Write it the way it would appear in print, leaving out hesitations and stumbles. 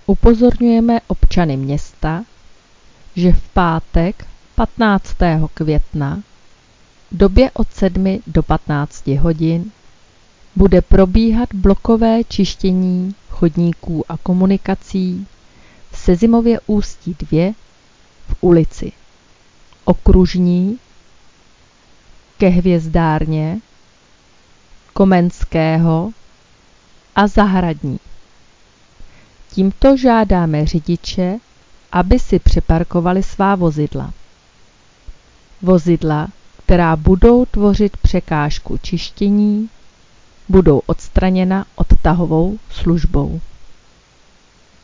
Upozorňujeme občany města, že v pátek 15. května v době od 7 do 15 hodin bude probíhat blokové čištění chodníků a komunikací v Sezimově Ústí 2 v ulici Okružní, ke Hvězdárně, Komenského a Zahradní. Tímto žádáme řidiče, aby si přeparkovali svá vozidla. Vozidla, která budou tvořit překážku čištění, budou odstraněna odtahovou službou.